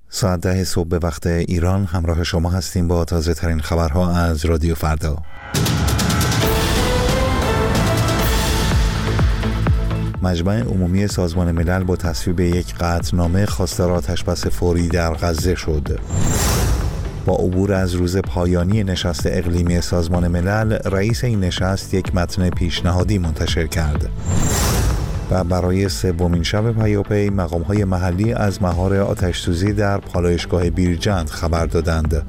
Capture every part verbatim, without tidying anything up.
ساعت ده صبح به وقت ایران همراه شما هستیم با تازه ترین خبرها از رادیو فردا. مجمع عمومی سازمان ملل با تصویب یک قطعنامه خواستار آتشبس فوری در غزه شد. با عبور از روز پایانی نشست اقلیمی سازمان ملل، رئیس این نشست یک متن پیشنهادی منتشر کرد. و برای سومین شب پیاپی مقام‌های محلی از مهار آتش‌سوزی در پالایشگاه بیرجند خبر دادند.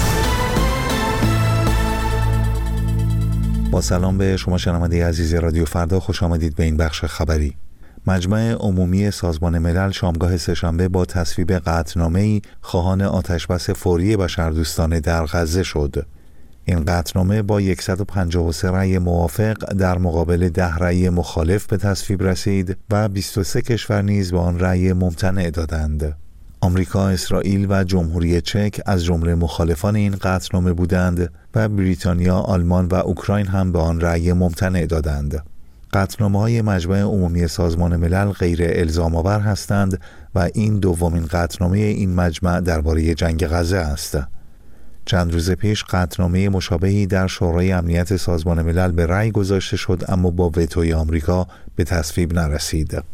با سلام به شما شنونده عزیز رادیو فردا، خوش آمدید به این بخش خبری. مجمع عمومی سازمان ملل شامگاه سه‌شنبه با تصویب قطعنامه‌ای خواهان آتشبس فوری بشردوستانه در غزه شد. این قطعنامه با صد و پنجاه و سه رأی موافق در مقابل ده رأی مخالف به تصویب رسید و بیست و سه کشور نیز به آن رأی ممتنع دادند. آمریکا، اسرائیل و جمهوری چک از جمله مخالفان این قطعنامه بودند و بریتانیا، آلمان و اوکراین هم به آن رأی ممتنع دادند. قطعنامه‌های مجمع عمومی سازمان ملل غیر الزام آور هستند و این دومین قطعنامه این مجمع درباره جنگ غزه است. چند روز پیش قطعنامه مشابهی در شورای امنیت سازمان ملل به رأی گذاشته شد، اما با وتوی آمریکا به تصویب نرسید.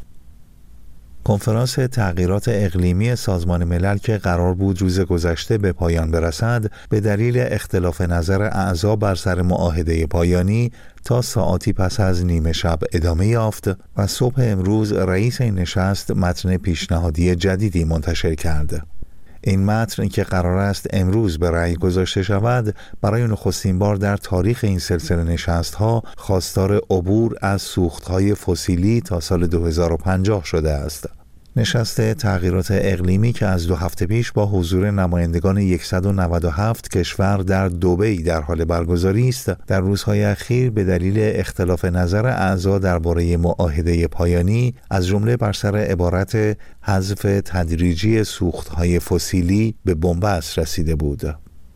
کنفرانس تغییرات اقلیمی سازمان ملل که قرار بود روز گذشته به پایان برسد، به دلیل اختلاف نظر اعضا بر سر معاهده پایانی تا ساعاتی پس از نیمه شب ادامه یافت و صبح امروز رئیس این نشست متن پیشنهادی جدیدی منتشر کرد. این متن که قرار است امروز به رأی گذاشته شود، برای نخستین بار در تاریخ این سلسله نشست‌ها خواستار عبور از سوخت‌های فسیلی تا سال دو هزار و پنجاه شده است. نشست تغییرات اقلیمی که از دو هفته پیش با حضور نمایندگان صد و نود و هفت کشور در دبی در حال برگزاری است، در روزهای اخیر به دلیل اختلاف نظر اعضا درباره معاهده پایانی، از جمله بر سر عبارت حذف تدریجی سوخت‌های فسیلی، به بنبست رسیده بود.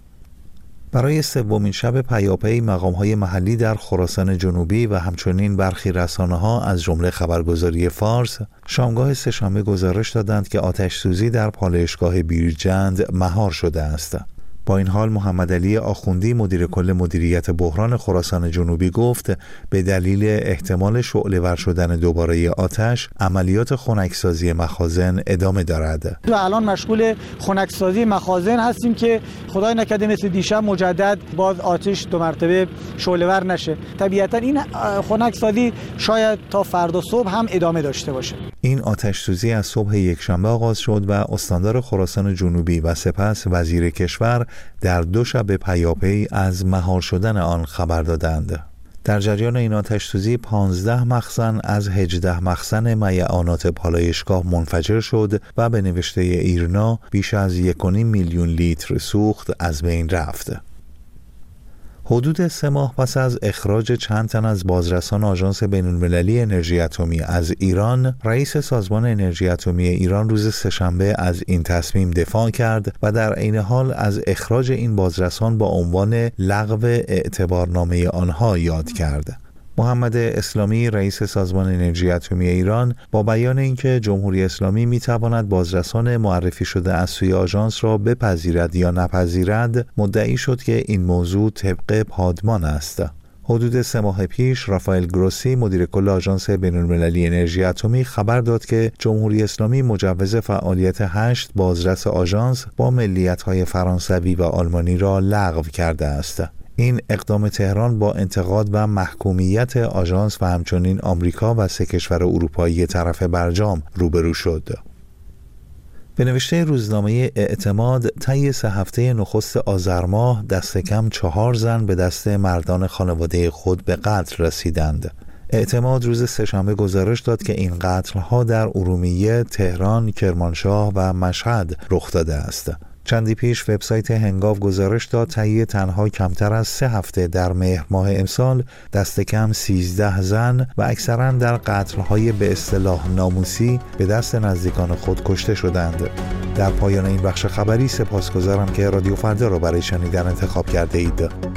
برای سومین شب پیاپی مقام‌های محلی در خراسان جنوبی و همچنین برخی رسانه‌ها از جمله خبرگزاری فارس شامگاه سه‌شنبه گزارش دادند که آتش‌سوزی در پالایشگاه بیرجند مهار شده است. با این حال محمد علی آخوندی مدیر کل مدیریت بحران خراسان جنوبی گفت به دلیل احتمال شعله‌ور شدن دوباره آتش، عملیات خنکسازی مخازن ادامه دارد. و الان مشغول خنکسازی مخازن هستیم که خدای نکرده مثل دیشب مجدد باز آتش دو مرتبه شعله‌ور نشه. طبیعتا این خنکسازی شاید تا فردا صبح هم ادامه داشته باشه. این آتش‌سوزی از صبح یکشنبه آغاز شد و استاندار خراسان جنوبی و سپس وزیر کشور در دو شب پیاپی از مهار شدن آن خبر دادند. در جریان این آتش‌سوزی پانزده مخزن از هجده مخزن میعانات پالایشگاه منفجر شد و به نوشته ایرنا بیش از یک و نیم میلیون لیتر سوخت از بین رفت. حدود سه ماه پس از اخراج چند تن از بازرسان آژانس بین‌المللی انرژی اتمی از ایران، رئیس سازمان انرژی اتمی ایران روز سه‌شنبه از این تصمیم دفاع کرد و در عین حال از اخراج این بازرسان با عنوان لغو اعتبارنامه آنها یاد کرد. محمد اسلامی رئیس سازمان انرژی اتمی ایران با بیان اینکه جمهوری اسلامی میتواند بازرسان معرفی شده از سوی آژانس را بپذیرد یا نپذیرد، مدعی شد که این موضوع طبق پادمان است. حدود سه ماه پیش رافائل گروسی مدیر کل آژانس بین‌المللی انرژی اتمی خبر داد که جمهوری اسلامی مجوز فعالیت هشت بازرس آژانس با ملیت‌های فرانسوی و آلمانی را لغو کرده است. این اقدام تهران با انتقاد و محکومیت آژانس و همچنین آمریکا و سه کشور اروپایی طرف برجام روبرو شد. به نوشته روزنامه اعتماد، طی سه هفته نخست آذر ماه دست کم چهار زن به دست مردان خانواده خود به قتل رسیدند. اعتماد روز سه‌شنبه گزارش داد که این قتل‌ها در ارومیه، تهران، کرمانشاه و مشهد رخ داده است. چندی پیش وبسایت هنگاو گزارش داد طی تنها کمتر از سه هفته در مهر ماه امسال دست کم سیزده زن و اکثرا در قتل‌های به اصطلاح ناموسی به دست نزدیکان خود کشته شدند. در پایان این بخش خبری سپاسگزارم که رادیو فردا را برای شنیدن انتخاب کرده اید.